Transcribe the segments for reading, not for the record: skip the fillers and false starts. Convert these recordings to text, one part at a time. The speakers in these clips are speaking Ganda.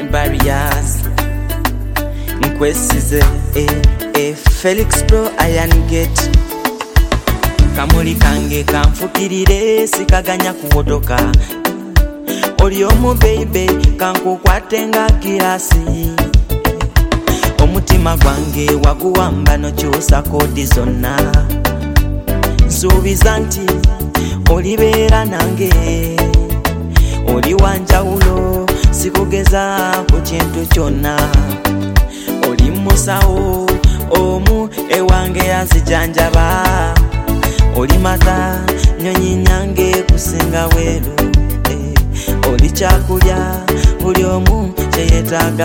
barriers nkwesize Felix Bro Iron Gate kamuli kange kanfukirire sikaganya kuwotoka oli omu baby kankukwate nga kirasi omutima gwange waguwamba nokyusa kodi zonna nsuubiza nti olibeera nange oli wanjawulo sikugeza ku kintu kyonna oli musawo omu ewange yanzijanjaba oli mata nyonyi nyange kusinga weru oli kyakulya buli omu kyeyetaaga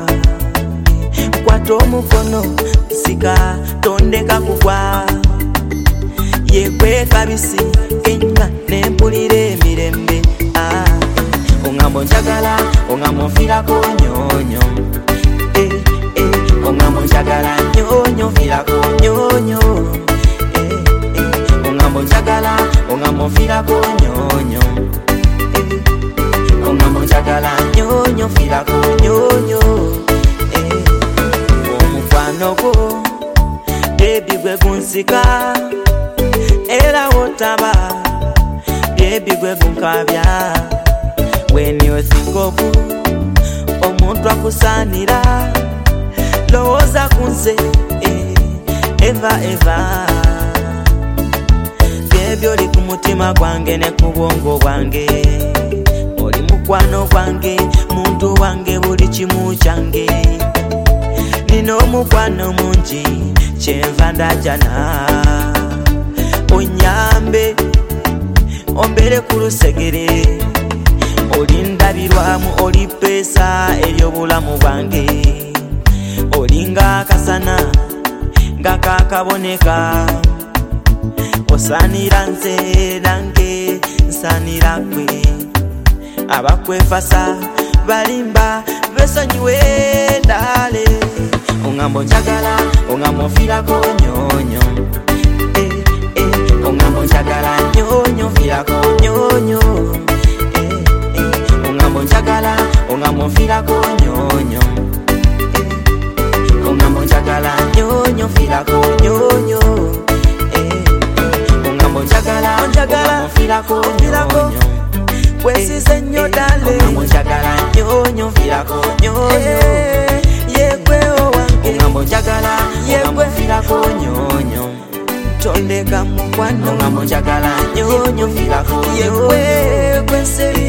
kwata omukono sika tondeka kugwa yekwe kabisi kenga nempulira emirembe ongambo njagala ongambo nfiirako nyonyo ongambo njagala nyonyo nfiirako nyonyo ongambo njagala ongambo nfiirako nyonyo ongambo njagala nyonyo nfiirako nyonyo omukwano gwo baby gwe gunsika era wotaba baby gwe gunkabya when you think of omuntu akusaanira lowooza kunze eva baby oli ku mutima gwange ne ku bwongo bwange oli mukwano gwange muntu wange buli kimu kyange nina omukwano mungi kyenva ndajana onyambe ombere ku lusegere oli ndabirwamu oli peesa ery'obulamu bwange oli nga akasana nga kakaboneka osaanira nze nange nsaanira gwe abakwefasa balimba besonyiwe dale ongambo njagala ongambo nfiirako nyonyo ongambo njagala nyonyo nfiirako nyonyo ongambo njagala ongambo nfiirako nyonyo ongambo njagala nyonyo nfiirako nyonyo ongambo njagala nfiirako nyonyo kwesize nnyo dale ongambo njagala nyonyo nfiirako nyonyo yegwe owange ongambo njagala yegwe nfiirako nyonyo tondeka mukwano ongambo njagala nyonyo nfiirako yegwe kwese